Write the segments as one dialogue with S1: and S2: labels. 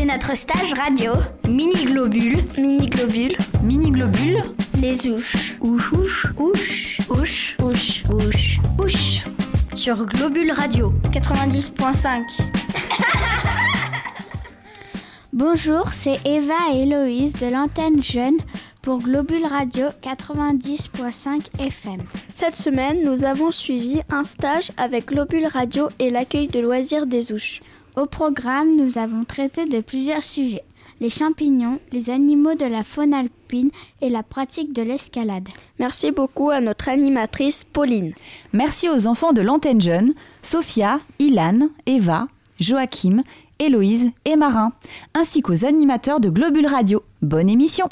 S1: C'est notre stage radio. Mini-globules. Mini-globules.
S2: Mini-globules.
S1: Les ouches.
S2: Ouche, ouche.
S1: Ouche. Ouche. Ouche. Ouche. Ouche. Sur Globule Radio 90.5.
S3: Bonjour, c'est Eva et Héloïse de l'antenne jeune pour Globule Radio 90.5 FM.
S4: Cette semaine, nous avons suivi un stage avec Globule Radio et l'accueil de loisirs des Ouches.
S3: Au programme, nous avons traité de plusieurs sujets. Les champignons, les animaux de la faune alpine et la pratique de l'escalade.
S4: Merci beaucoup à notre animatrice Pauline.
S2: Merci aux enfants de l'antenne jeune, Sophia, Ilan, Eva, Joachim, Héloïse et Marin, ainsi qu'aux animateurs de Globule Radio. Bonne émission!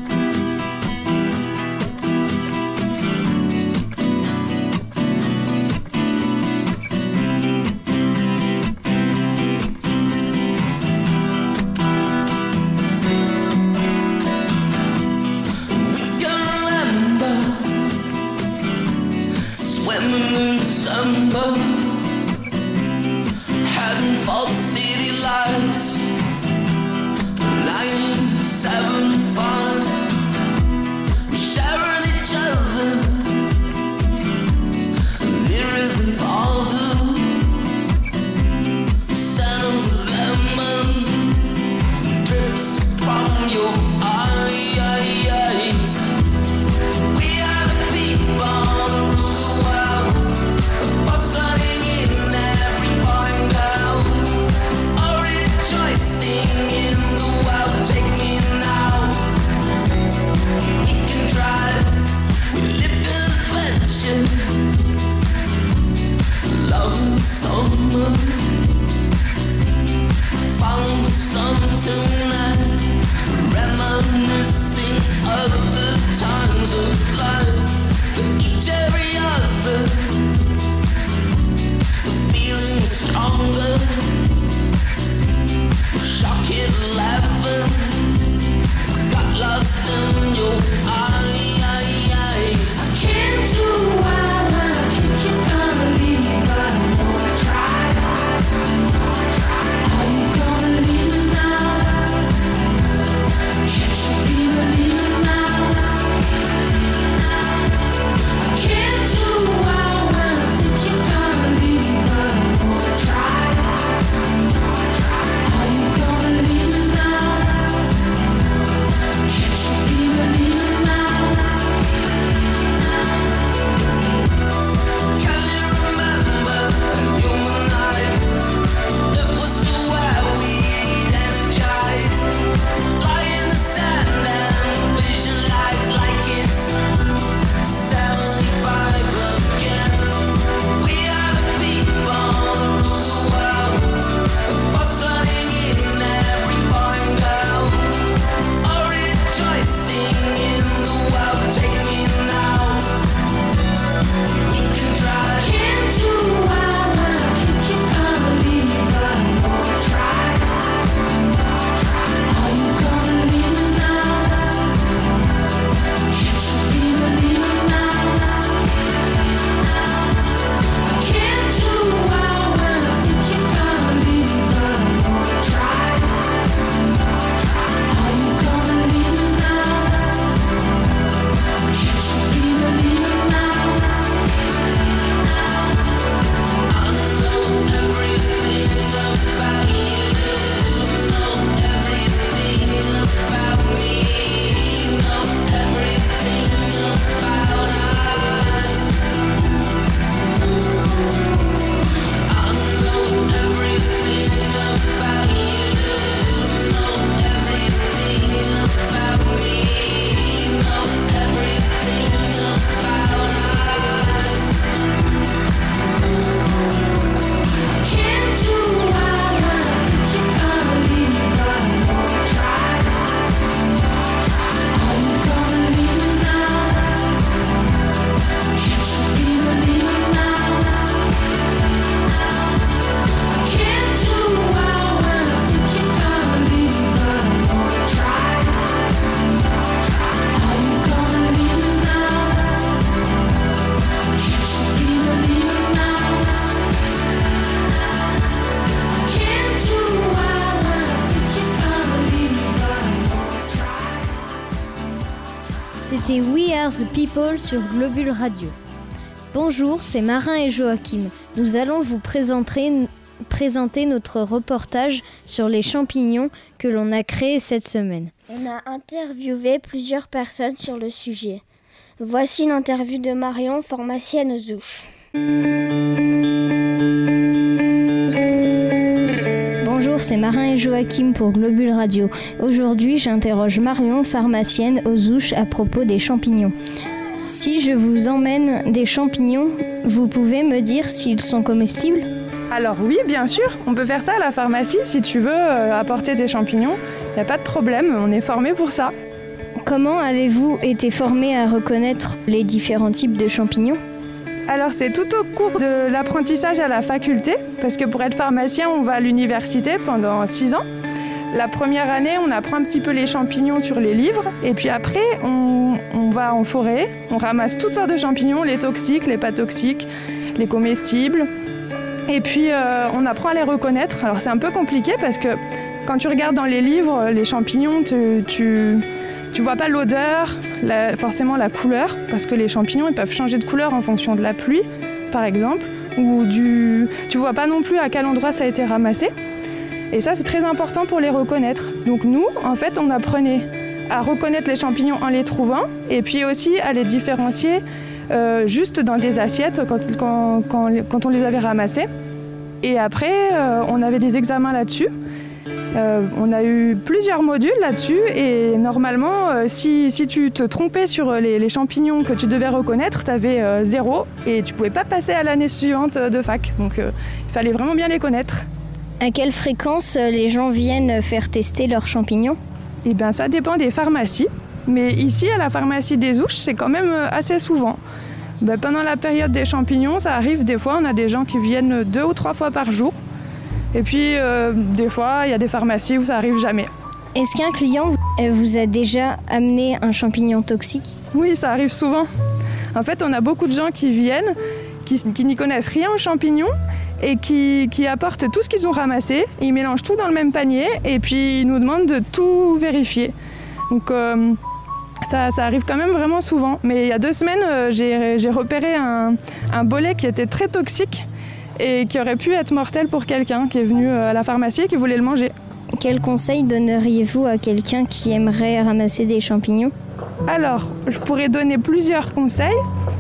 S5: Heading for the city lights, 975. We're sharing each other, mirrors and father. Scent of lemon drips from your eyes. We are the people that rule the world. Starting in every boy and girl, all rejoicing in the world. Take me now, we can try to live the adventure, love and summer. Follow the sun tonight, reminiscing of the times of life. For each every other, feeling stronger. Shock at 11, got lost in your eyes. I can't do well when I think you're gonna leave me, but I'm gonna try. Are you gonna leave me now?
S1: C'était We Are the People sur Globule Radio. Bonjour, c'est Marin et Joachim. Nous allons vous présenter notre reportage sur les champignons que l'on a créé cette semaine.
S4: On a interviewé plusieurs personnes sur le sujet. Voici l'interview de Marion, pharmacienne aux ouches.
S1: Bonjour, c'est Marin et Joachim pour Globule Radio. Aujourd'hui, j'interroge Marion, pharmacienne aux ouches, à propos des champignons. Si je vous emmène des champignons, vous pouvez me dire s'ils sont comestibles ?
S6: Alors oui, bien sûr, on peut faire ça à la pharmacie si tu veux apporter des champignons. Il n'y a pas de problème, on est formé pour ça.
S1: Comment avez-vous été formé à reconnaître les différents types de champignons ?
S6: Alors c'est tout au cours de l'apprentissage à la faculté, parce que pour être pharmacien, on va à l'université pendant 6 ans. La première année, on apprend un petit peu les champignons sur les livres, et puis après, on va en forêt, on ramasse toutes sortes de champignons, les toxiques, les pas toxiques, les comestibles, et puis on apprend à les reconnaître. Alors c'est un peu compliqué parce que quand tu regardes dans les livres, les champignons, tu vois pas l'odeur, forcément la couleur, parce que les champignons ils peuvent changer de couleur en fonction de la pluie, par exemple, ou tu vois pas non plus à quel endroit ça a été ramassé. Et ça, c'est très important pour les reconnaître. Donc nous, en fait, on apprenait à reconnaître les champignons en les trouvant, et puis aussi à les différencier juste dans des assiettes quand on les avait ramassés. Et après, on avait des examens là-dessus. On a eu plusieurs modules là-dessus et normalement, si tu te trompais sur les champignons que tu devais reconnaître, tu avais 0 et tu ne pouvais pas passer à l'année suivante de fac. Donc il fallait vraiment bien les connaître.
S1: À quelle fréquence les gens viennent faire tester leurs champignons ?
S6: Eh bien, ça dépend des pharmacies. Mais ici, à la pharmacie des Ouches, c'est quand même assez souvent. Pendant la période des champignons, ça arrive des fois, on a des gens qui viennent 2 ou 3 fois par jour. Et puis, des fois, il y a des pharmacies où ça arrive jamais.
S1: Est-ce qu'un client vous a déjà amené un champignon toxique ?
S6: Oui, ça arrive souvent. En fait, on a beaucoup de gens qui viennent, qui n'y connaissent rien aux champignons et qui apportent tout ce qu'ils ont ramassé. Ils mélangent tout dans le même panier et puis ils nous demandent de tout vérifier. Donc, ça arrive quand même vraiment souvent. Mais il y a 2 semaines, j'ai repéré un bolet qui était très toxique et qui aurait pu être mortel pour quelqu'un qui est venu à la pharmacie et qui voulait le manger.
S1: Quel conseil donneriez-vous à quelqu'un qui aimerait ramasser des champignons ?
S6: Alors, je pourrais donner plusieurs conseils.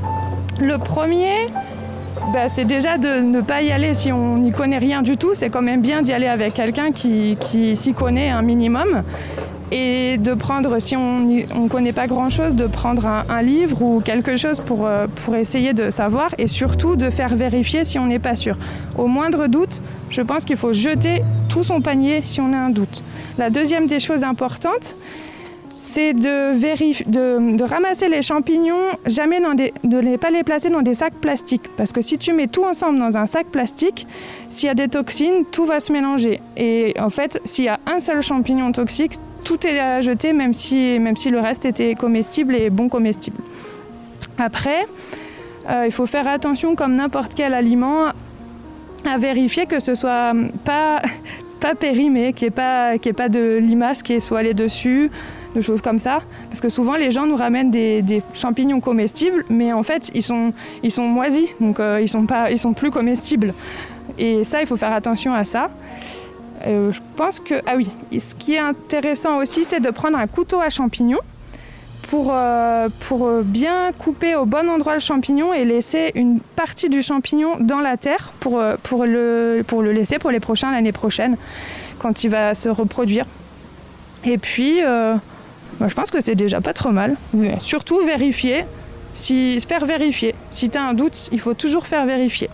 S6: Le premier, c'est déjà de ne pas y aller si on n'y connaît rien du tout. C'est quand même bien d'y aller avec quelqu'un qui s'y connaît un minimum. Et de prendre, si on ne connaît pas grand-chose, de prendre un livre ou quelque chose pour essayer de savoir et surtout de faire vérifier si on n'est pas sûr. Au moindre doute, je pense qu'il faut jeter tout son panier si on a un doute. La deuxième des choses importantes, c'est de ramasser les champignons, jamais de ne pas les placer dans des sacs plastiques. Parce que si tu mets tout ensemble dans un sac plastique, s'il y a des toxines, tout va se mélanger. Et en fait, s'il y a un seul champignon toxique, tout est à jeter, même si le reste était comestible et bon comestible. Après, il faut faire attention, comme n'importe quel aliment, à vérifier que ce soit pas périmé, qu'il n'y ait pas de limaces qui soit allées dessus, de choses comme ça. Parce que souvent, les gens nous ramènent des champignons comestibles, mais en fait, ils sont moisis, donc ils sont plus comestibles. Et ça, il faut faire attention à ça. Je pense que... Ah oui, ce qui est intéressant aussi, c'est de prendre un couteau à champignons pour bien couper au bon endroit le champignon et laisser une partie du champignon dans la terre pour le laisser pour l'année prochaine, quand il va se reproduire. Et puis, je pense que c'est déjà pas trop mal. Mais surtout vérifier, faire vérifier. Si tu as un doute, il faut toujours faire vérifier.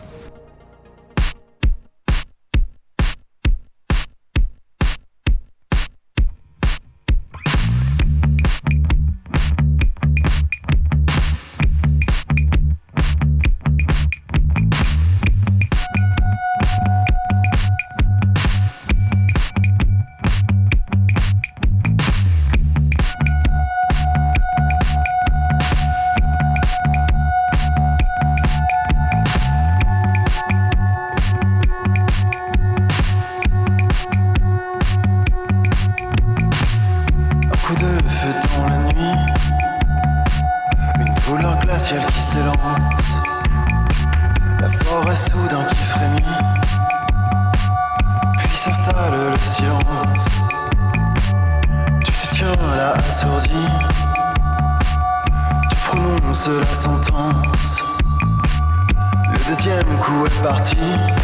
S7: avales le silence. Tu te tiens là assourdi. Tu prononces la sentence. Le deuxième coup est parti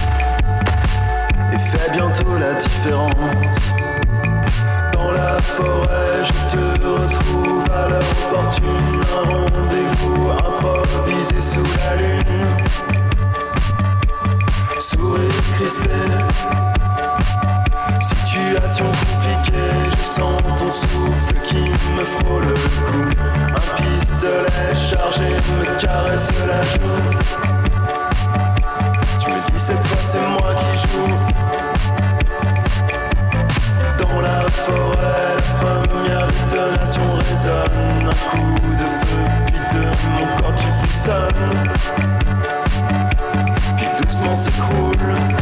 S7: et fait bientôt la différence. Dans la forêt, je te retrouve à l'heure opportune. Un rendez-vous improvisé sous la lune. Sourire crispé, situation compliquée. Je sens ton souffle qui me frôle le cou. Un pistolet chargé me caresse la joue. Tu me dis cette fois c'est moi qui joue. Dans la forêt, la première détonation résonne. Un coup de feu, puis de mon corps qui frissonne. Puis doucement s'écroule.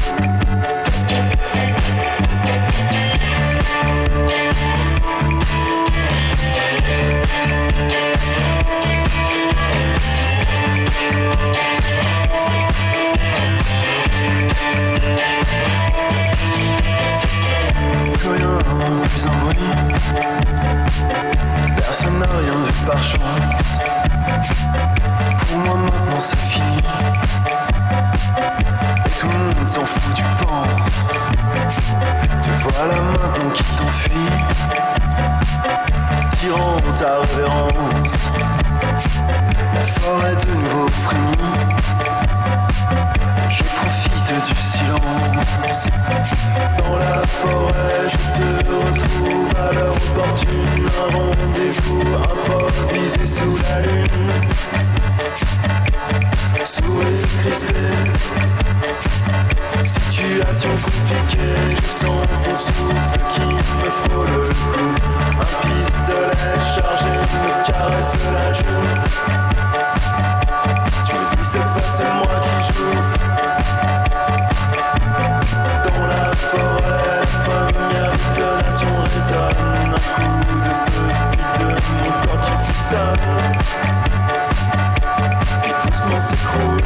S7: Plus rien, plus un bruit. Personne n'a rien vu par chance. Pour moi maintenant c'est fini. Et tout le monde s'en fout, tu penses. Te voilà maintenant qui t'enfuit, tirant ta révérence. La forêt de nouveau frémit. Je profite du silence. Dans la forêt, je te retrouve à l'heure opportune. Un rendez-vous improvisé sous la lune. Sourire crispé, situation compliquée. Je sens ton souffle qui me frôle le cou. Un pistolet chargé me caresse la joue. Tu me dis cette fois c'est moi qui joue. Dans la forêt, la première détonation résonne. Un coup de feu, puis de mon corps qui frissonne. Puis doucement s'écroule.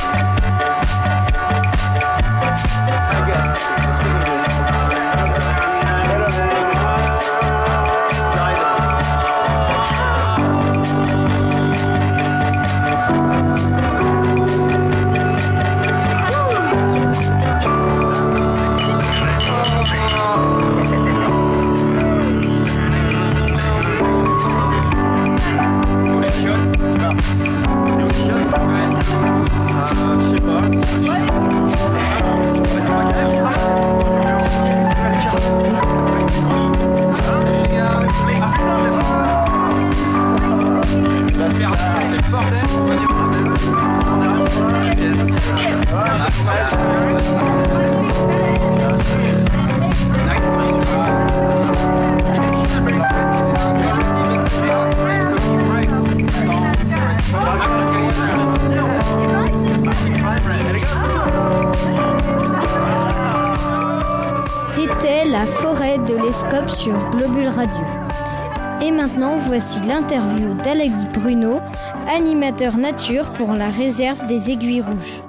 S1: C'était la forêt de l'Escope sur Globule Radio. Et maintenant, voici l'interview d'Alex Bruno, animateur nature pour la réserve des Aiguilles Rouges.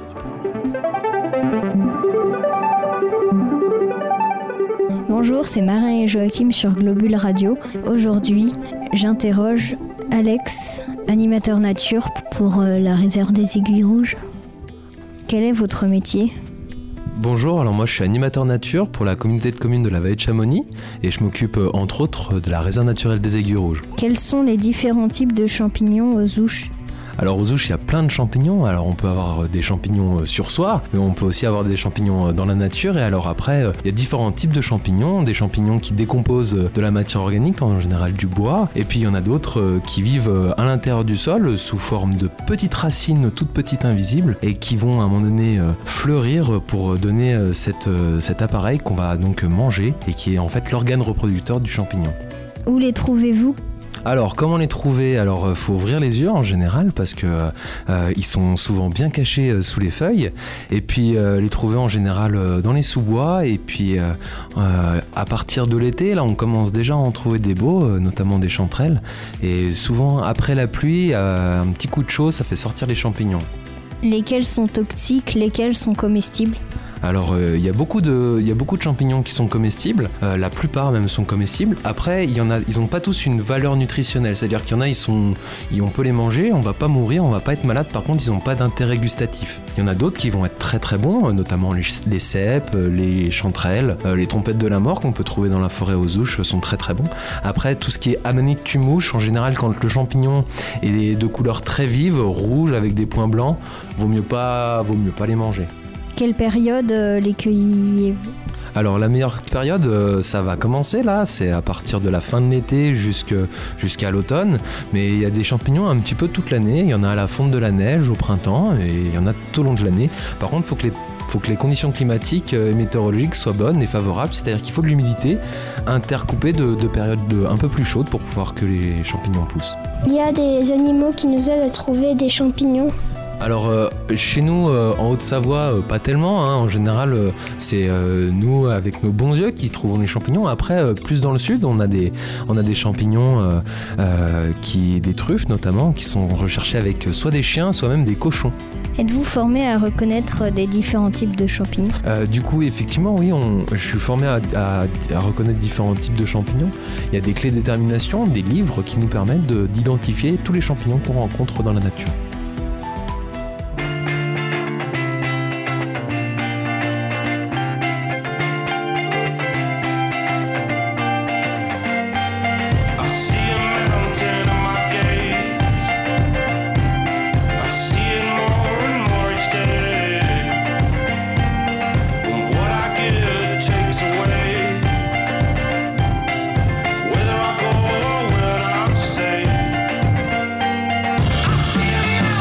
S1: Bonjour, c'est Marin et Joachim sur Globule Radio. Aujourd'hui, j'interroge Alex, animateur nature pour la réserve des Aiguilles Rouges. Quel est votre métier ?
S8: Bonjour, alors moi je suis animateur nature pour la communauté de communes de la vallée de Chamonix et je m'occupe entre autres de la réserve naturelle des Aiguilles Rouges.
S1: Quels sont les différents types de champignons aux ouches ?
S8: Alors aux ouches il y a plein de champignons, alors on peut avoir des champignons sur soi, mais on peut aussi avoir des champignons dans la nature et alors après il y a différents types de champignons, des champignons qui décomposent de la matière organique, en général du bois, et puis il y en a d'autres qui vivent à l'intérieur du sol sous forme de petites racines toutes petites invisibles et qui vont à un moment donné fleurir pour donner cet appareil qu'on va donc manger et qui est en fait l'organe reproducteur du champignon.
S1: Où les trouvez-vous ?
S8: Alors, comment les trouver ? Alors, faut ouvrir les yeux en général parce que ils sont souvent bien cachés sous les feuilles. Et puis, les trouver en général dans les sous-bois. Et puis, à partir de l'été, là, on commence déjà à en trouver des beaux, notamment des chanterelles. Et souvent, après la pluie, un petit coup de chaud, ça fait sortir les champignons.
S1: Lesquels sont toxiques, lesquels sont comestibles ?
S8: Alors il y a beaucoup de champignons qui sont comestibles, la plupart même sont comestibles. Après ils n'ont pas tous une valeur nutritionnelle, c'est-à-dire qu'il y en a on peut les manger, on va pas mourir, on va pas être malade, par contre ils n'ont pas d'intérêt gustatif. Il y en a d'autres qui vont être très très bons, notamment les cèpes, les chanterelles, les trompettes de la mort qu'on peut trouver dans la forêt aux ouches sont très très bons. Après tout ce qui est amanite tumouche, en général quand le champignon est de couleur très vive, rouge avec des points blancs, vaut mieux pas les manger.
S1: Quelle période les cueillez-vous ?
S8: Alors la meilleure période, ça va commencer là, c'est à partir de la fin de l'été jusqu'à l'automne, mais il y a des champignons un petit peu toute l'année, il y en a à la fonte de la neige au printemps et il y en a tout au long de l'année. Par contre, il faut que les conditions climatiques et météorologiques soient bonnes et favorables, c'est-à-dire qu'il faut de l'humidité intercoupée de périodes un peu plus chaudes pour pouvoir que les champignons poussent.
S4: Il y a des animaux qui nous aident à trouver des champignons.
S8: Alors chez nous en Haute-Savoie pas tellement, hein. En général c'est nous avec nos bons yeux qui trouvons les champignons. Après plus dans le sud on a des champignons des truffes notamment qui sont recherchés avec soit des chiens soit même des cochons.
S1: Êtes-vous formé à reconnaître des différents types de champignons ?
S8: Du coup effectivement oui, je suis formé à reconnaître différents types de champignons. Il y a des clés de détermination, des livres qui nous permettent d'identifier tous les champignons qu'on rencontre dans la nature.
S5: Whether I go or where I stay, I see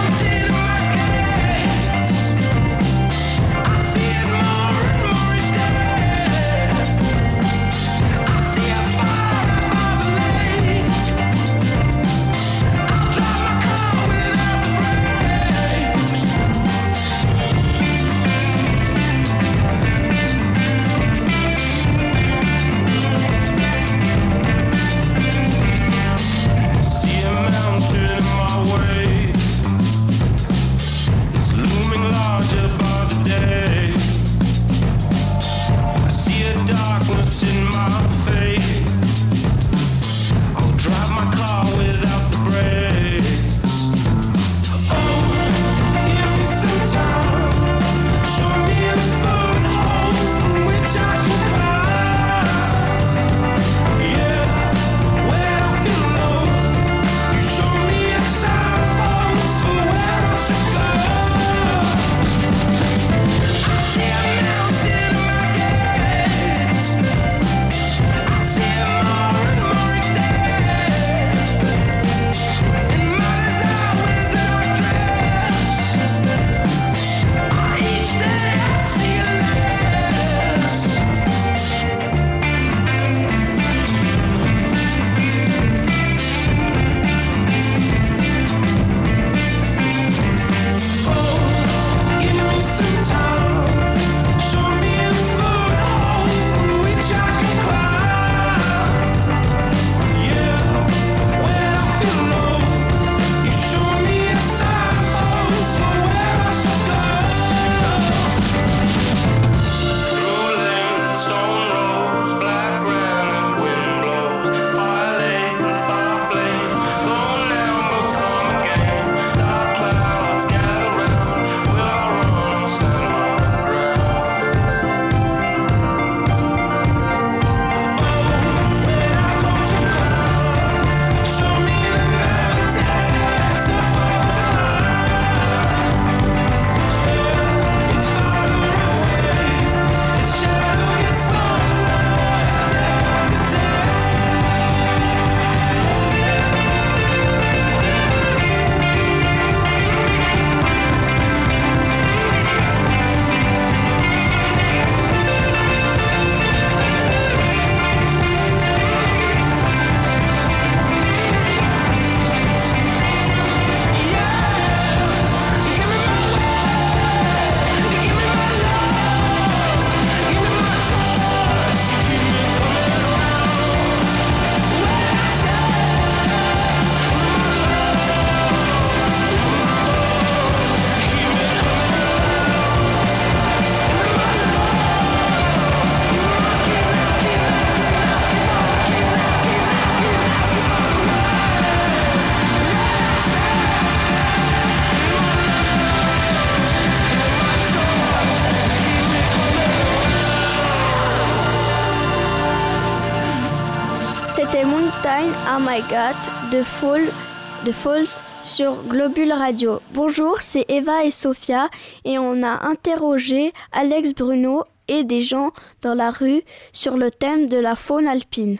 S3: C'était Mountain Oh My God de Falls sur Globule Radio. Bonjour, c'est Eva et Sophia et on a interrogé Alex Bruno et des gens dans la rue sur le thème de la faune alpine.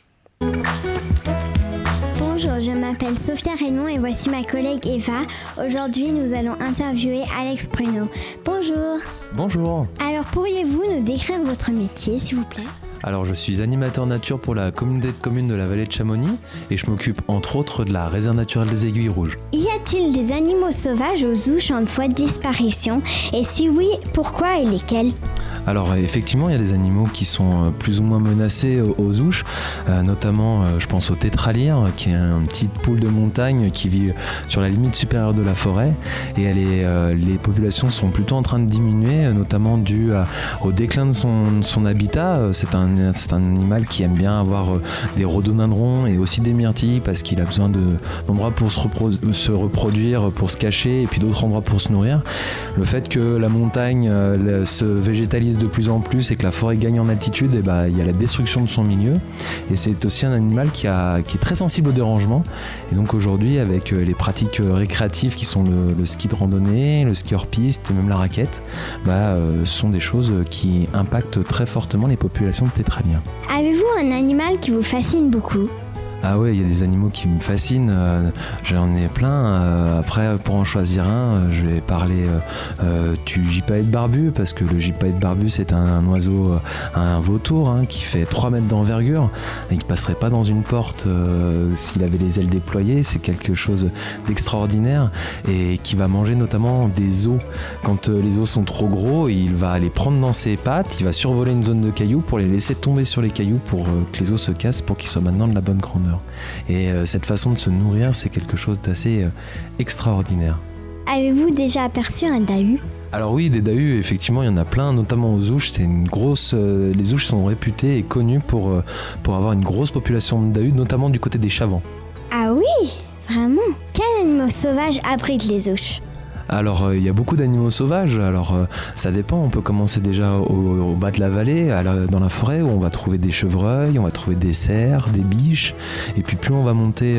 S9: Bonjour, je m'appelle Sophia Raymond et voici ma collègue Eva. Aujourd'hui, nous allons interviewer Alex Bruno. Bonjour.
S8: Bonjour.
S9: Alors, pourriez-vous nous décrire votre métier, s'il vous plaît ?
S8: Alors je suis animateur nature pour la communauté de communes de la vallée de Chamonix et je m'occupe entre autres de la réserve naturelle des Aiguilles Rouges.
S9: Y a-t-il des animaux sauvages aux ouches en voie de disparition ? Et si oui, pourquoi et lesquels ?
S8: Alors effectivement, il y a des animaux qui sont plus ou moins menacés aux ouches, notamment je pense au tétralyre, qui est une petite poule de montagne qui vit sur la limite supérieure de la forêt, et les populations sont plutôt en train de diminuer, notamment dû au déclin de son habitat. C'est un animal qui aime bien avoir des rhododendrons et aussi des myrtilles parce qu'il a besoin d'endroits pour se reproduire, pour se cacher, et puis d'autres endroits pour se nourrir. Le fait que la montagne se végétalise de plus en plus et que la forêt gagne en altitude, il y a la destruction de son milieu, et c'est aussi un animal qui est très sensible au dérangement. Et donc aujourd'hui, avec les pratiques récréatives qui sont le ski de randonnée, le ski hors piste, même la raquette, sont des choses qui impactent très fortement les populations de tétralyres.
S9: Avez-vous un animal qui vous fascine beaucoup ?
S8: Ah ouais, il y a des animaux qui me fascinent, j'en ai plein. Après, pour en choisir un, je vais parler du gypaète barbu, parce que le gypaète barbu, c'est un oiseau, un vautour qui fait 3 mètres d'envergure et qui passerait pas dans une porte s'il avait les ailes déployées. C'est quelque chose d'extraordinaire et qui va manger notamment des os. Quand les os sont trop gros, il va les prendre dans ses pattes, il va survoler une zone de cailloux pour les laisser tomber sur les cailloux pour que les os se cassent, pour qu'ils soient maintenant de la bonne grandeur. Et cette façon de se nourrir, c'est quelque chose d'assez extraordinaire.
S9: Avez-vous déjà aperçu un dahu ?
S8: Alors oui, des dahus, effectivement, il y en a plein, notamment aux ouches. C'est une grosse. Les ouches sont réputées et connues pour avoir une grosse population de dahus, notamment du côté des Chavans.
S9: Ah oui, vraiment ? Quels animaux sauvages abritent les ouches ?
S8: Alors il y a beaucoup d'animaux sauvages, alors ça dépend, on peut commencer déjà au bas de la vallée, dans la forêt, où on va trouver des chevreuils, on va trouver des cerfs, des biches, et puis plus on va monter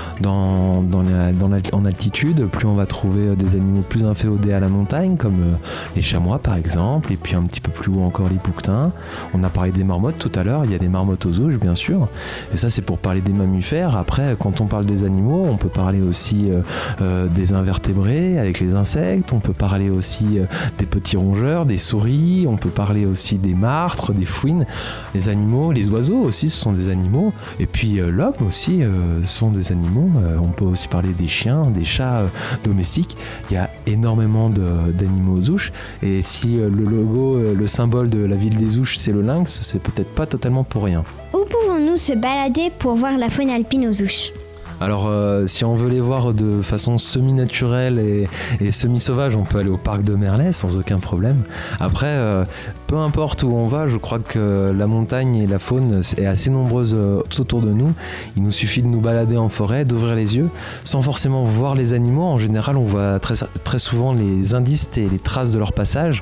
S8: en altitude, plus on va trouver des animaux plus inféodés à la montagne, comme les chamois par exemple, et puis un petit peu plus haut encore les bouquetins. On a parlé des marmottes tout à l'heure, il y a des marmottes aux ouches bien sûr, et ça c'est pour parler des mammifères. Après, quand on parle des animaux, on peut parler aussi des invertébrés avec les insectes, on peut parler aussi des petits rongeurs, des souris, on peut parler aussi des martres, des fouines. Les animaux, les oiseaux aussi, ce sont des animaux, et puis l'homme aussi sont des animaux. On peut aussi parler des chiens, des chats domestiques. Il y a énormément d'animaux aux ouches, et si le logo, le symbole de la ville des ouches, c'est le lynx, c'est peut-être pas totalement pour rien.
S9: Où pouvons-nous se balader pour voir la faune alpine aux ouches ?
S8: Alors si on veut les voir de façon semi-naturelle et semi-sauvage, on peut aller au parc de Merlet sans aucun problème. Après, peu importe où on va, je crois que la montagne et la faune est assez nombreuse tout autour de nous. Il nous suffit de nous balader en forêt, d'ouvrir les yeux, sans forcément voir les animaux. En général, on voit très souvent les indices et les traces de leur passage,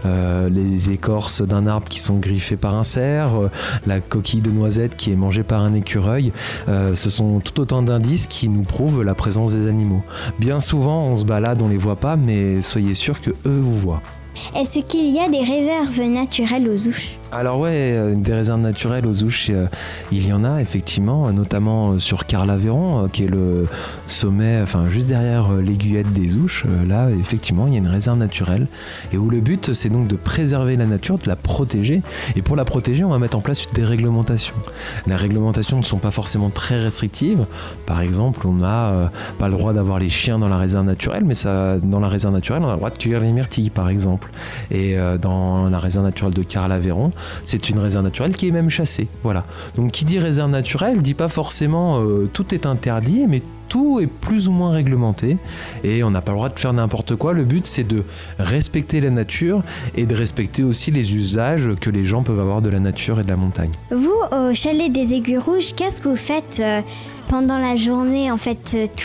S8: les écorces d'un arbre qui sont griffées par un cerf, la coquille de noisette qui est mangée par un écureuil. Ce sont tout autant d'indices qui nous prouvent la présence des animaux. Bien souvent, on se balade, on les voit pas, mais soyez sûr que eux vous voient.
S9: Est-ce qu'il y a des réserves naturelles aux ouches ?
S8: Alors ouais, des réserves naturelles aux ouches, il y en a effectivement, notamment sur Carlaveyron, qui est le sommet, enfin juste derrière l'aiguillette des ouches. Là, effectivement, il y a une réserve naturelle, et où le but, c'est donc de préserver la nature, de la protéger. Et pour la protéger, on va mettre en place des réglementations. Les réglementations ne sont pas forcément très restrictives. Par exemple, on n'a pas le droit d'avoir les chiens dans la réserve naturelle, mais dans la réserve naturelle, on a le droit de cueillir les myrtilles, par exemple. Et dans la réserve naturelle de Carlaveyron, c'est une réserve naturelle qui est même chassée. Voilà. Donc qui dit réserve naturelle dit pas forcément tout est interdit, mais tout est plus ou moins réglementé et on n'a pas le droit de faire n'importe quoi. Le but, c'est de respecter la nature et de respecter aussi les usages que les gens peuvent avoir de la nature et de la montagne.
S9: Vous, au chalet des Aiguilles Rouges, qu'est-ce que vous faites pendant la journée, en fait, tous les jours ?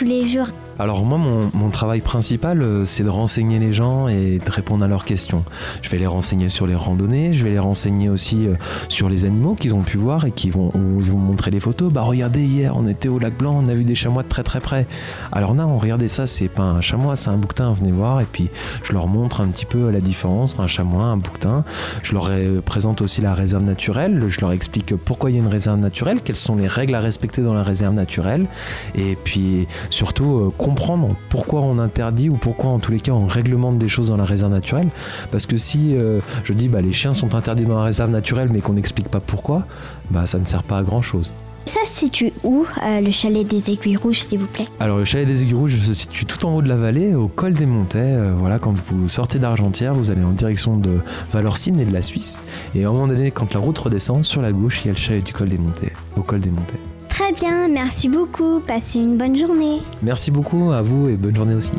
S8: Alors moi, mon travail principal, c'est de renseigner les gens et de répondre à leurs questions. Je vais les renseigner sur les randonnées, je vais les renseigner aussi sur les animaux qu'ils ont pu voir et ils vont montrer les photos. Bah regardez, hier on était au lac Blanc, on a vu des chamois de très très près. Alors non, regardez ça, c'est pas un chamois, c'est un bouquetin, venez voir. Et puis je leur montre un petit peu la différence entre un chamois, un bouquetin. Je leur présente aussi la réserve naturelle, je leur explique pourquoi il y a une réserve naturelle, quelles sont les règles à respecter dans la réserve naturelle. Et puis surtout comprendre pourquoi on interdit ou pourquoi en tous les cas on réglemente des choses dans la réserve naturelle. Parce que si je dis les chiens sont interdits dans la réserve naturelle mais qu'on n'explique pas pourquoi, ça ne sert pas à grand chose.
S9: Ça se situe où, le chalet des Aiguilles Rouges, s'il vous plaît?
S8: Alors le chalet des Aiguilles Rouges se situe tout en haut de la vallée, au col des Montets. Quand vous sortez d'Argentière, vous allez en direction de Valorcine et de la Suisse. Et à un moment donné, quand la route redescend, sur la gauche, il y a le chalet du col des Montets, au col des Montets.
S9: Très bien, merci beaucoup. Passez une bonne journée.
S8: Merci beaucoup à vous et bonne journée aussi.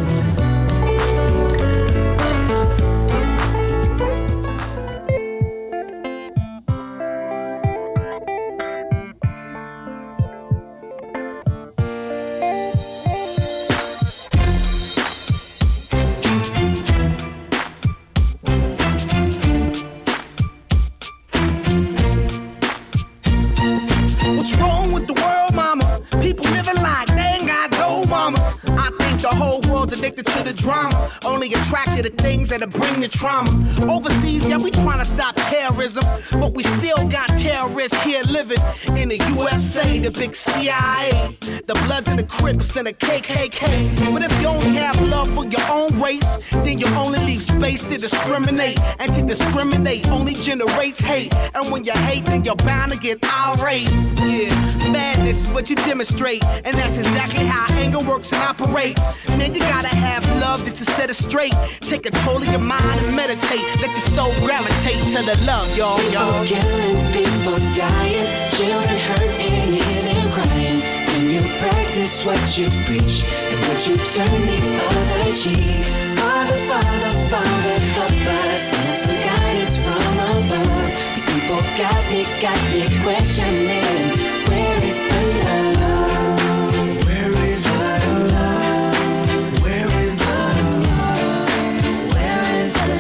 S10: The things that'll bring the trauma. Overseas, yeah, we trying to stop terrorism, but we still got terrorists here living in the USA, the big CIA, the Bloods and the Crips and the KKK. But if you only have love for your own race, then you only leave space to discriminate. And to discriminate only generates hate. And when you hate, then you're bound to get irate. Yeah, madness is what you demonstrate, and that's exactly how anger works and operates. Man, you gotta have love just to set it straight. Take control of your mind and meditate. Let your soul gravitate to the love, y'all.
S5: People killing, people dying, children hurt and you hear them crying. When you practice what you preach, and would you turn the other cheek? Father, Father, Father, help us, send some guidance from above. These people got me questioning, where is the love? Where is the love? Where is the love? Where is the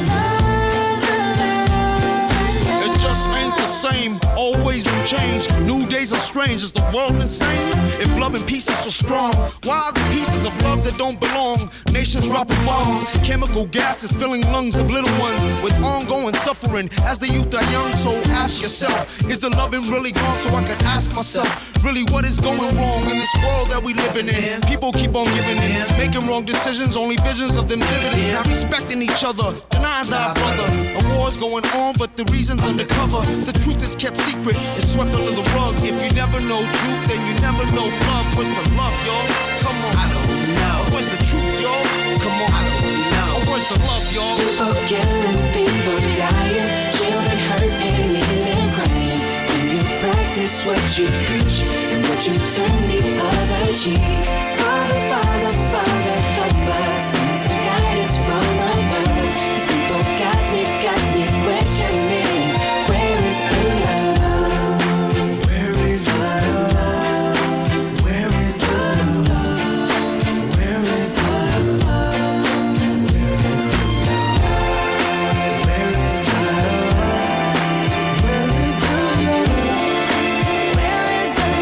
S5: love?
S11: It just ain't the same, always new change. New days are strange, is the world insane? If love and peace is so strong, why are the pieces of love that don't belong? Nations dropping bombs, chemical gases filling lungs of little ones with ongoing suffering as the youth are young. So ask yourself, is the loving really gone? So I could ask myself, really what is going wrong in this world that we living in? People keep on giving in, making wrong decisions, only visions of them dividends. Not respecting each other, denying thy brother. A war's going on, but the reason's undercover. The truth is kept secret, it's swept under the rug. If you never know truth, then you never know love. Where's the love, y'all? Come on, I don't know. Where's the truth, y'all? Come on, I don't know. Where's the love, y'all?
S5: People killing, people dying, children hurt and you hear them crying. When you practice what you preach, and would you turn the other cheek? Father, Father, Father, help us, send some guidance from above. These people got me questioning, where is the love? Where is the love? Where is the love? Where is the love? Where is the love? Where is the love? Where is the love? Where is the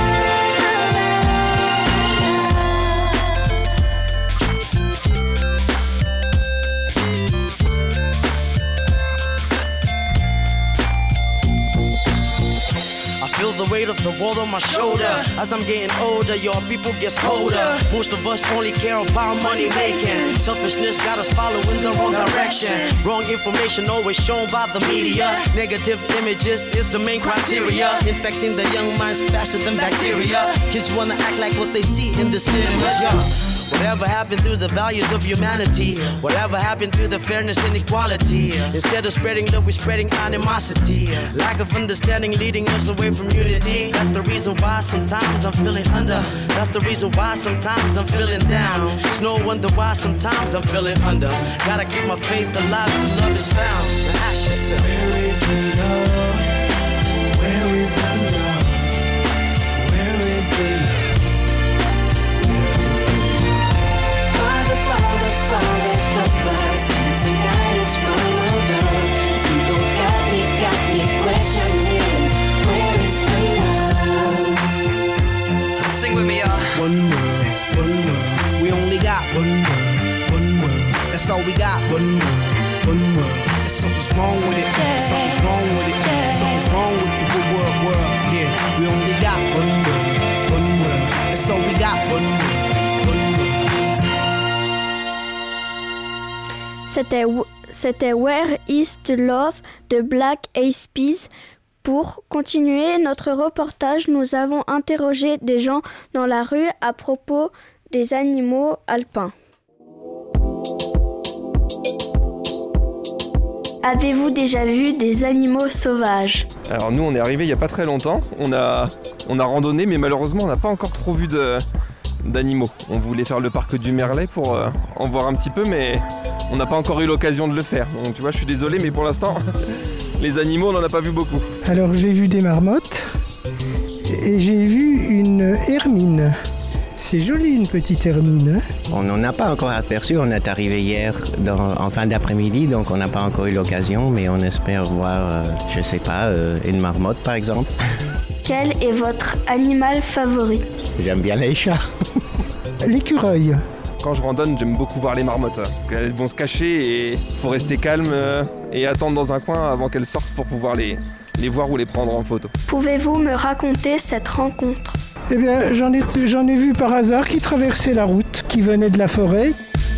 S10: Feel the weight of the world on my shoulder. As I'm getting older, your people get colder. Most of us only care about money making. Selfishness got us following the wrong direction. Wrong information always shown by the media. Negative images is the main criteria. Infecting the young minds faster than bacteria. Kids wanna act like what they see in the cinema. Yeah. Whatever happened to the values of humanity? Whatever happened to the fairness and equality? Instead of spreading love, we're spreading animosity. Lack of understanding leading us away from unity. That's the reason why sometimes I'm feeling under. That's the reason why sometimes I'm feeling down. It's no wonder why sometimes I'm feeling under. Gotta keep my faith alive till love is found. Now ask yourself,
S5: where is the love? Where is the love? Where is the love? Where is the love?
S10: one world. And something's wrong with it, something's wrong with it, something's wrong with the world. Yeah, we only got one world. And so we got one world.
S3: C'était Where is the Love de Black Eyed Peas. Pour continuer notre reportage, nous avons interrogé des gens dans la rue à propos des animaux alpins. Avez-vous déjà vu des animaux sauvages ?
S12: Alors nous on est arrivés il n'y a pas très longtemps, on a randonné mais malheureusement on n'a pas encore trop vu d'animaux. On voulait faire le parc du Merlet pour en voir un petit peu mais on n'a pas encore eu l'occasion de le faire. Donc tu vois je suis désolé mais pour l'instant les animaux on n'en a pas vu beaucoup.
S13: Alors j'ai vu des marmottes et j'ai vu une hermine. C'est joli une petite hermine. Hein?
S14: On n'en a pas encore aperçu, on est arrivé hier en fin d'après-midi, donc on n'a pas encore eu l'occasion, mais on espère voir, je sais pas, une marmotte par exemple.
S3: Quel est votre animal favori ?
S14: J'aime bien les chats.
S13: L'écureuil.
S12: Quand je randonne, j'aime beaucoup voir les marmottes. Elles vont se cacher et il faut rester calme et attendre dans un coin avant qu'elles sortent pour pouvoir les voir ou les prendre en photo.
S3: Pouvez-vous me raconter cette rencontre ?
S13: Eh bien, j'en ai vu par hasard qui traversait la route, qui venait de la forêt.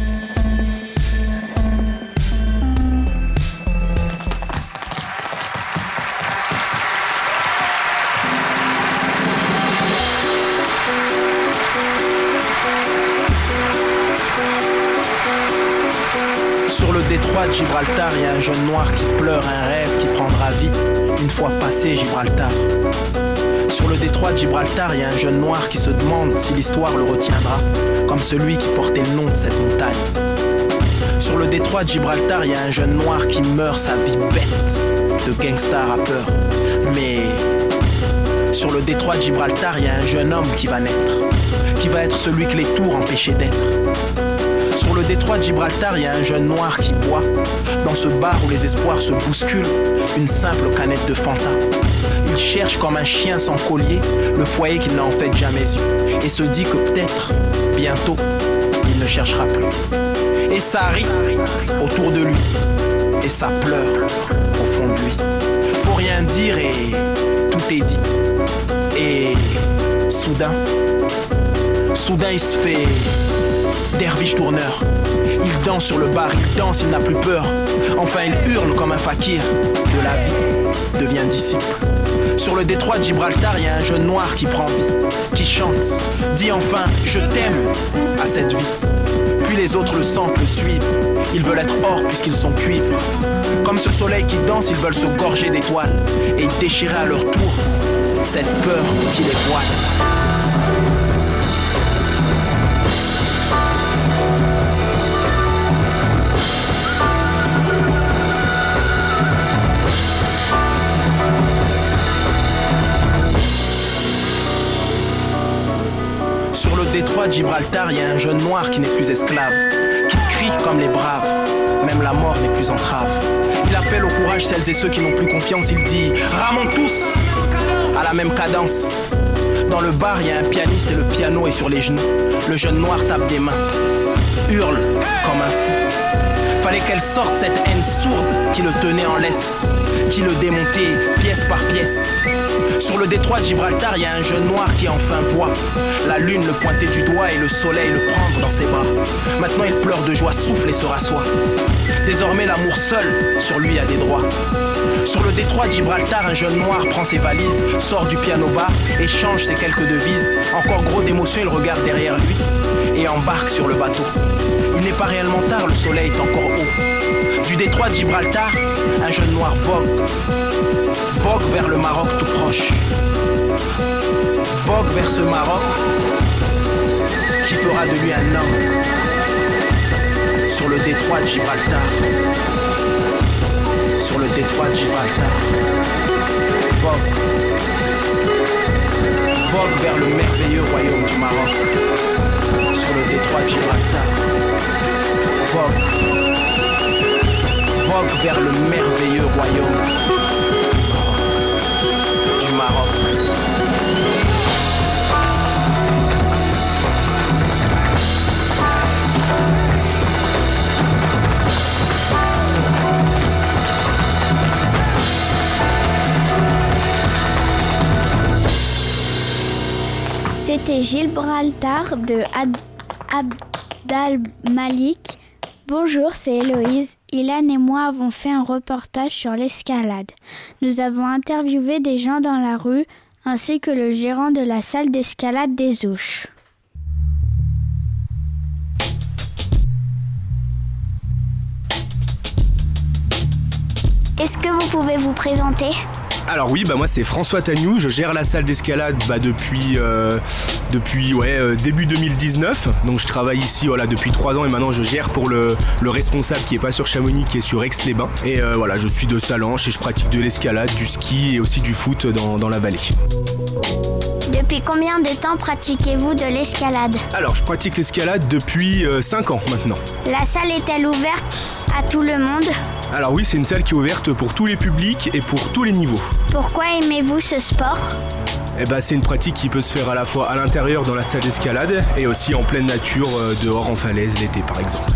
S15: Sur le détroit de Gibraltar, il y a un jeune noir qui pleure un rêve qui prendra vie une fois passé Gibraltar. Sur le détroit de Gibraltar, il y a un jeune noir qui se demande si l'histoire le retiendra, comme celui qui portait le nom de cette montagne. Sur le détroit de Gibraltar, il y a un jeune noir qui meurt sa vie bête de gangsta rappeur. Mais sur le détroit de Gibraltar, il y a un jeune homme qui va naître, qui va être celui que les tours empêchaient d'être. Sur le détroit de Gibraltar, il y a un jeune noir qui boit, dans ce bar où les espoirs se bousculent, une simple canette de Fanta. Il cherche comme un chien sans collier le foyer qu'il n'a en fait jamais eu et se dit que peut-être, bientôt, il ne cherchera plus. Et ça rit autour de lui et ça pleure au fond de lui. Faut rien dire et tout est dit. Et soudain il se fait derviche tourneur. Il danse sur le bar, il danse, il n'a plus peur. Enfin il hurle comme un fakir de la vie, devient disciple. Sur le détroit de Gibraltar, il y a un jeune noir qui prend vie, qui chante, dit enfin « je t'aime » à cette vie. Puis les autres le sentent, le suivent. Ils veulent être or puisqu'ils sont cuivre. Comme ce soleil qui danse, ils veulent se gorger d'étoiles et déchirer à leur tour cette peur qui les voile. Sur le détroit de Gibraltar, il y a un jeune noir qui n'est plus esclave, qui crie comme les braves, même la mort n'est plus entrave. Il appelle au courage celles et ceux qui n'ont plus confiance, il dit « ramons tous !» à la même cadence. Dans le bar, il y a un pianiste et le piano est sur les genoux. Le jeune noir tape des mains, hurle comme un fou. Fallait qu'elle sorte cette haine sourde qui le tenait en laisse, qui le démontait pièce par pièce. Sur le détroit de Gibraltar, il y a un jeune noir qui enfin voit la lune le pointer du doigt et le soleil le prendre dans ses bras. Maintenant il pleure de joie, souffle et se rassoit. Désormais l'amour seul sur lui a des droits. Sur le détroit de Gibraltar, un jeune noir prend ses valises, sort du piano bar, échange ses quelques devises. Encore gros d'émotion, il regarde derrière lui et embarque sur le bateau. Il n'est pas réellement tard, le soleil est encore haut. Du détroit de Gibraltar, un jeune noir vogue vers le Maroc tout proche. Vogue vers ce Maroc qui fera de lui un homme. Sur le détroit de Gibraltar. Sur le détroit de Gibraltar. Vogue vers le merveilleux royaume du Maroc. Sur le détroit de Gibraltar. Vogue vers le merveilleux royaume du Maroc.
S16: C'était Gibraltar de Abdal Malik. Bonjour, c'est Héloïse. Ilan et moi avons fait un reportage sur l'escalade. Nous avons interviewé des gens dans la rue ainsi que le gérant de la salle d'escalade des Ouches.
S9: Est-ce que vous pouvez vous présenter ?
S17: Alors oui, moi c'est François Tagnou, je gère la salle d'escalade depuis début 2019. Donc je travaille ici depuis 3 ans et maintenant je gère pour le responsable qui est pas sur Chamonix, qui est sur Aix-les-Bains. Et je suis de Salanches et je pratique de l'escalade, du ski et aussi du foot dans la vallée.
S9: Depuis combien de temps pratiquez-vous de l'escalade ?
S17: Alors je pratique l'escalade depuis 5 ans maintenant.
S9: La salle est-elle ouverte à tout le monde ?
S17: Alors oui, c'est une salle qui est ouverte pour tous les publics et pour tous les niveaux.
S9: Pourquoi aimez-vous ce sport ?
S17: C'est une pratique qui peut se faire à la fois à l'intérieur dans la salle d'escalade et aussi en pleine nature, dehors en falaise l'été par exemple.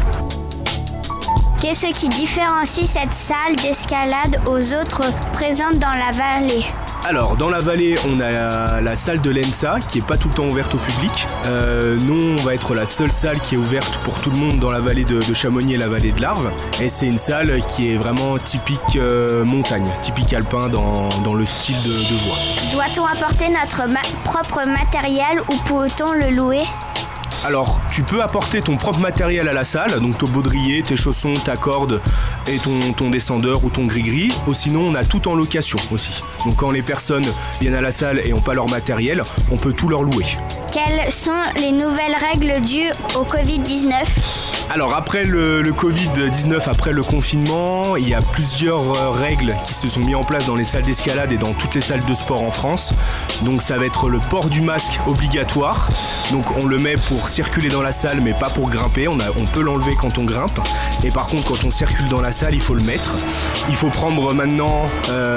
S9: Qu'est-ce qui différencie cette salle d'escalade aux autres présentes dans la vallée ?
S17: Alors dans la vallée on a la salle de l'ENSA qui est pas tout le temps ouverte au public. Nous on va être la seule salle qui est ouverte pour tout le monde dans la vallée de Chamonix et la vallée de l'Arve. Et c'est une salle qui est vraiment typique montagne, typique alpin dans le style de voie.
S9: Doit-on apporter notre propre matériel ou peut-on le louer ?
S17: Alors, tu peux apporter ton propre matériel à la salle, donc ton baudrier, tes chaussons, ta corde et ton descendeur ou ton gris-gris. Ou sinon, on a tout en location aussi. Donc quand les personnes viennent à la salle et n'ont pas leur matériel, on peut tout leur louer.
S9: Quelles sont les nouvelles règles dues au Covid-19 ?
S17: Alors après le Covid-19, après le confinement, il y a plusieurs règles qui se sont mises en place dans les salles d'escalade et dans toutes les salles de sport en France. Donc ça va être le port du masque obligatoire. Donc on le met pour circuler dans la salle mais pas pour grimper. On peut l'enlever quand on grimpe. Et par contre quand on circule dans la salle, il faut le mettre. Il faut prendre maintenant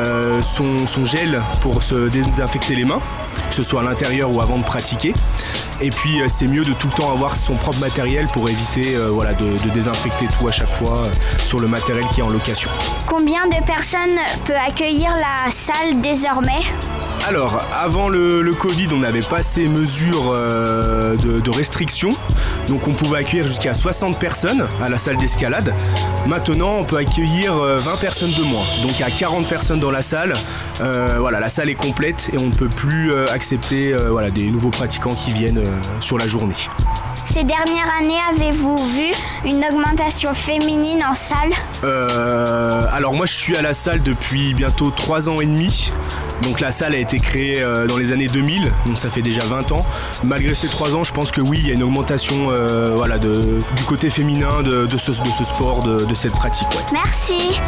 S17: son gel pour se désinfecter les mains, que ce soit à l'intérieur ou avant de pratiquer. Et puis c'est mieux de tout le temps avoir son propre matériel pour éviter de désinfecter tout à chaque fois sur le matériel qui est en location.
S9: Combien de personnes peut accueillir la salle désormais ?
S17: Alors, avant le Covid, on n'avait pas ces mesures de restriction. Donc on pouvait accueillir jusqu'à 60 personnes à la salle d'escalade. Maintenant, on peut accueillir 20 personnes de moins. Donc il y a 40 personnes dans la salle. La salle est complète et on ne peut plus accepter des nouveaux pratiquants qui viennent sur la journée.
S9: Ces dernières années, avez-vous vu une augmentation féminine en salle ?
S17: Alors moi je suis à la salle depuis bientôt 3 ans et demi. Donc la salle a été créée dans les années 2000, donc ça fait déjà 20 ans. Malgré ces 3 ans, je pense que oui, il y a une augmentation du côté féminin de ce sport, de cette pratique. Ouais.
S9: Merci.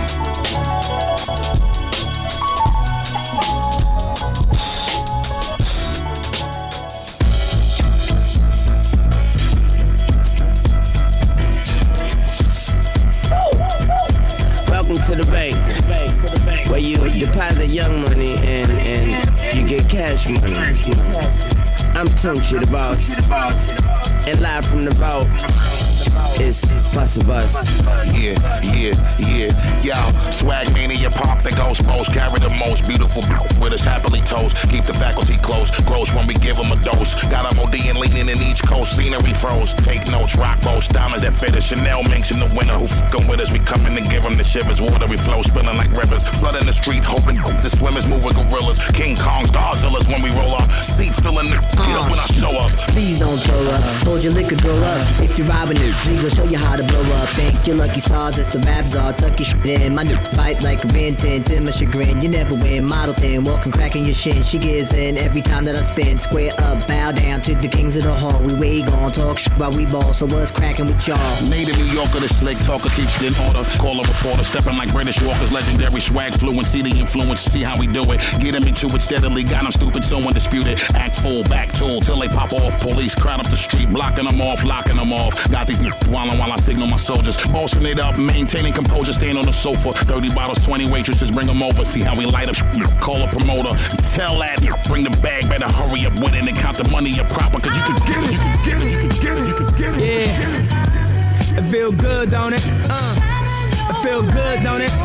S18: To the bank, where you deposit young money and you get cash money. I'm Tunchi, the boss, and live from the vault. It's Bus a Bus.
S19: Yeah. Yo, swag mania, pop the ghost most. Carry the most beautiful with us happily toast. Keep the faculty close, gross when we give them a dose. Got them OD and leaning in each coast. Scenery froze, take notes, rock boast. Diamonds that fit us, Chanel minks in the winter. Who f***ing with us, we coming to give them the shivers. Watery flow, spilling like rivers. Flooding the street, hoping the swimmers moving gorillas. King Kongs, Godzillas when we roll up. Seat filling the get up when I show up.
S20: Please don't throw up, hold your liquor, go up. If you're robbing it, we gon' show you how to blow up. Thank your lucky stars, it's the babs all tuck your shit in. My new bite like a Ben 10 to my chagrin. You never win, model thin, walking cracking your shin. She gives in every time that I spin. Square up, bow down to the kings of the hall. We gon' talk shit while we ball, so what's cracking with y'all?
S19: Native New Yorker, the slick talker keeps it in order. Call a reporter, stepping like British walkers. Legendary swag fluency, the influence, see how we do it. Getting me to it steadily, got them stupid, so undisputed. Act full, back tool, till they pop off. Police crowd up the street, blocking them off, locking them off. Got these wildin' while I signal my soldiers. Bossing it up, maintaining composure, stand on the sofa. 30 bottles, 20 waitresses, bring them over. See how we light up, call a promoter. Tell that, bring the bag, better hurry up with it and count the money up proper. Cause you can get it, you can get it, you can get it, you can get it.
S18: Yeah, it feel good, don't it? It feel good, don't it?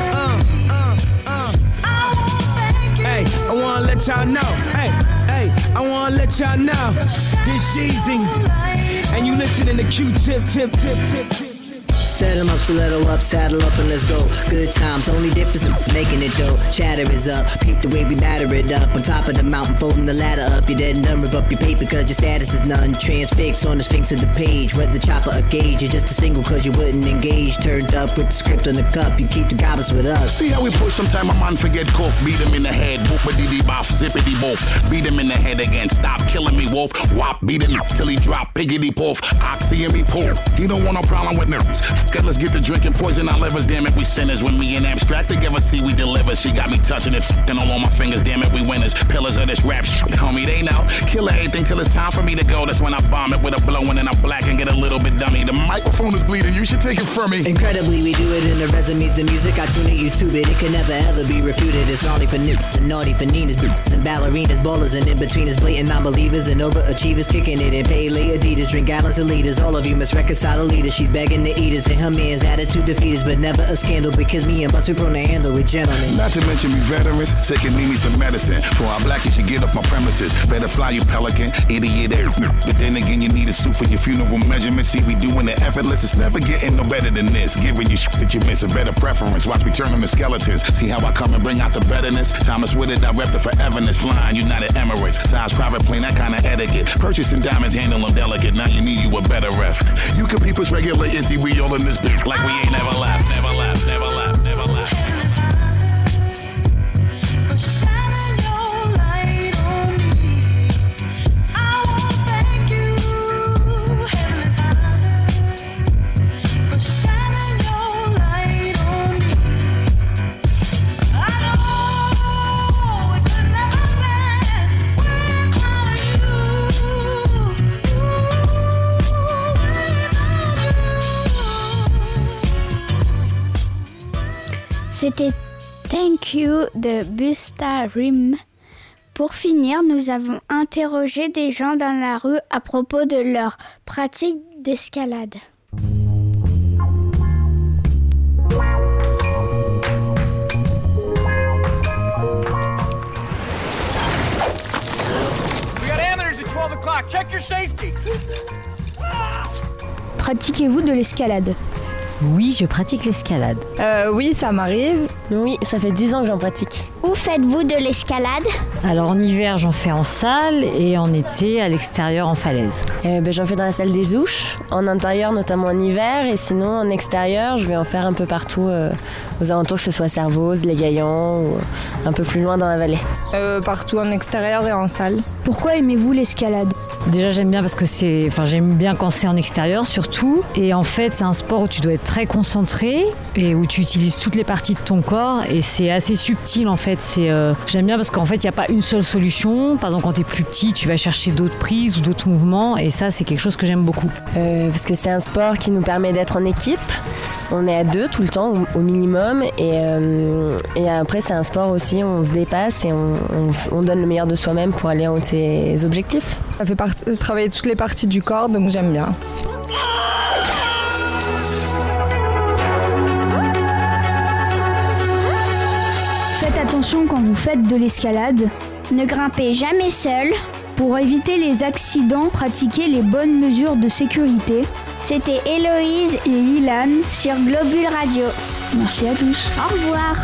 S18: Hey, I wanna let y'all know. Hey, I wanna let
S21: let y'all know this easy. And you listening to Q-Tip, tip, tip, tip, tip.
S20: Set 'em up, stiletto up, saddle up and let's go. Good times, only difference making it dope. Chatter is up, peep the way we batter it up. On top of the mountain, folding the ladder up. You're dead and done, rip up your paper cause your status is none. Transfix on the sphinx of the page. Whether chopper or gauge, you're just a single cause you wouldn't engage. Turned up with the script on the cup, you keep the goblins with us.
S19: See how we push, sometime a man forget cough. Beat him in the head, boop-a-dee-dee boff, zippity boff. Beat him in the head again, stop killing me, wolf. Wop, beat him till he drop, piggity poof. Oxy and me pull, he don't want no problem with nerves. Let's get to drinking poison our livers, damn it, we sinners. When we in abstract together, see we deliver. She got me touching it, f***ing all on my fingers, damn it, we winners. Pillars of this rap shit, homie, they know. Kill everything till it's time for me to go. That's when I bomb it with a blow and then I black and get a little bit dummy. The microphone is bleeding, you should take it from me.
S20: Incredibly, we do it in the resumes, the music, I tune it, YouTube it. It can never ever be refuted. It's naughty for nips and naughty for Ninas, and ballerinas, ballers and in-betweeners, blatant non-believers and overachievers, kicking it in Pele Adidas, drink gallons of liters. All of you must reconcile the leaders. She's begging to eat us and her man's attitude defeat us, but never a scandal because me and Bus we prone to handle with gentlemen.
S19: Not to mention me veterans, say can need me some medicine. For our black, you should get off my premises. Better fly you pelican, idiot. But then again, you need a suit for your funeral measurements. See, we doing it effortless. It's never getting no better than this. Giving you shit that you miss, a better preference. Watch me turn them to skeletons. See how I come and bring out the betterness. Thomas with it, I rep the foreverness. Flying United Emirates, size private plane, that kind of etiquette. Purchasing diamonds, handle them delicate. Now you need you a better ref. You can peep us regular, Izzy, we all in this bitch like we ain't never laughed, never laughed, never laughed, never laughed.
S16: C'était Thank You de Busta Rhymes. Pour finir, nous avons interrogé des gens dans la rue à propos de leur pratique d'escalade.
S21: We got amateurs at 12 o'clock. Check your safety.
S1: Pratiquez-vous de l'escalade ?
S22: Oui, je pratique l'escalade.
S6: Oui, ça m'arrive.
S23: Oui, ça fait 10 ans que j'en pratique.
S9: Où faites-vous de l'escalade ?
S22: Alors en hiver, j'en fais en salle et en été, à l'extérieur, en falaise.
S23: J'en fais dans la salle des Ouches, en intérieur, notamment en hiver, et sinon en extérieur, je vais en faire un peu partout aux alentours, que ce soit Servoz, Les Gaillants ou un peu plus loin dans la vallée.
S6: Partout en extérieur et en salle.
S1: Pourquoi aimez-vous l'escalade ?
S22: Déjà, j'aime bien parce que j'aime bien quand c'est en extérieur surtout. Et en fait, c'est un sport où tu dois être très concentré et où tu utilises toutes les parties de ton corps et c'est assez subtil en fait. J'aime bien parce qu'en fait, il n'y a pas une seule solution. Par exemple, quand tu es plus petit, tu vas chercher d'autres prises ou d'autres mouvements et ça, c'est quelque chose que j'aime beaucoup.
S23: Parce que c'est un sport qui nous permet d'être en équipe. On est à 2 tout le temps au minimum et après c'est un sport aussi, on se dépasse et on donne le meilleur de soi-même pour aller en haut de ses objectifs.
S6: Ça fait travailler toutes les parties du corps, donc j'aime bien.
S1: Faites attention quand vous faites de l'escalade.
S9: Ne grimpez jamais seul.
S1: Pour éviter les accidents, pratiquez les bonnes mesures de sécurité.
S9: C'était Héloïse
S1: et Ilan
S9: sur Globule Radio.
S1: Merci à tous.
S9: Au revoir.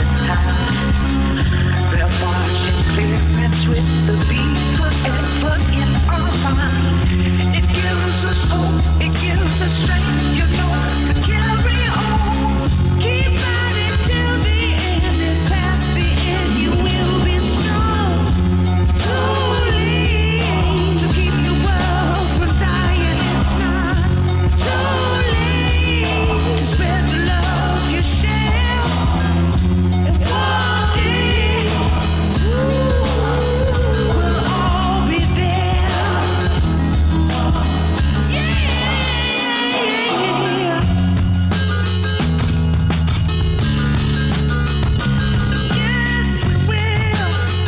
S5: the time. They're marching clearance with the beat forever in our mind. It gives us hope, it gives us strength, you know, to carry on. Keep fighting till the end, and past the end you will be strong. Too late to keep the world from dying, it's not too late to spread the love you share. And one day we'll all be there. Yeah. Yes, we will.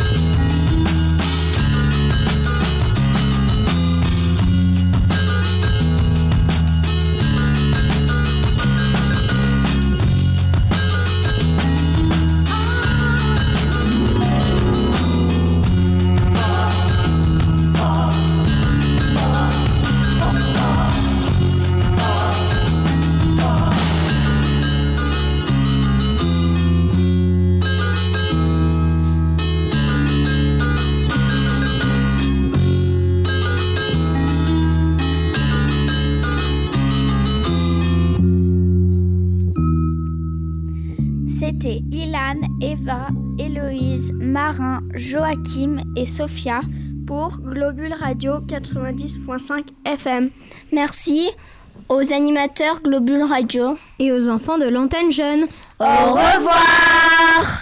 S16: C'était Ilan, Eva, Héloïse, Marin, Joachim et Sophia
S3: pour Globule Radio 90.5 FM.
S1: Merci aux animateurs Globule Radio
S2: et aux enfants de l'antenne jeune.
S1: Au revoir.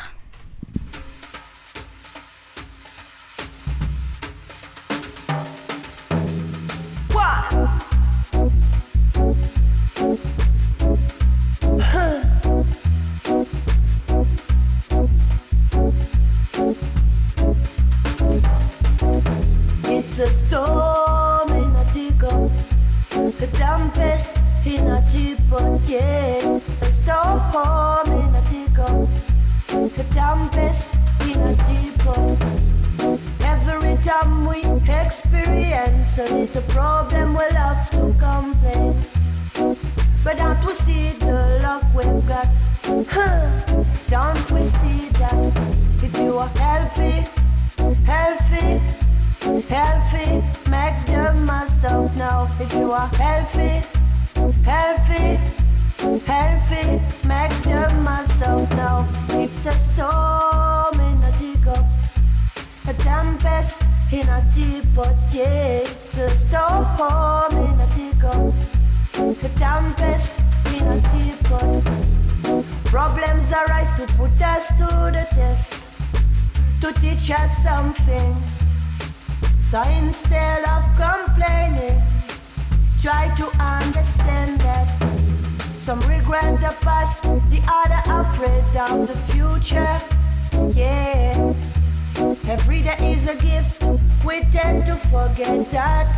S5: It's a storm in a teacup, a tempest in a teapot, yeah. A storm in a teacup, a tempest in a teapot. Every time we experience a little problem, we'll have to complain. But don't we see the luck we've got? Don't we see that? If you are healthy, healthy, healthy, make the most of now. If you are healthy, healthy, healthy, make the most of now. It's a storm in a teacup, a tempest in a teapot, yeah. It's a storm in a teacup, a tempest in a teapot. Problems arise to put us to the test, to teach us something. So instead of complaining, try to understand that some regret the past, the other afraid of the future. Yeah, every day is a gift, we tend to forget that.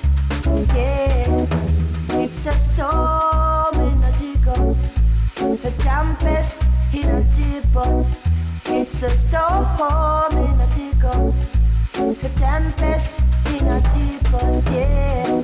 S5: Yeah, it's a storm in a teacup, a tempest in a teapot. It's a storm in a teacup, a tempest in a teapot, yeah.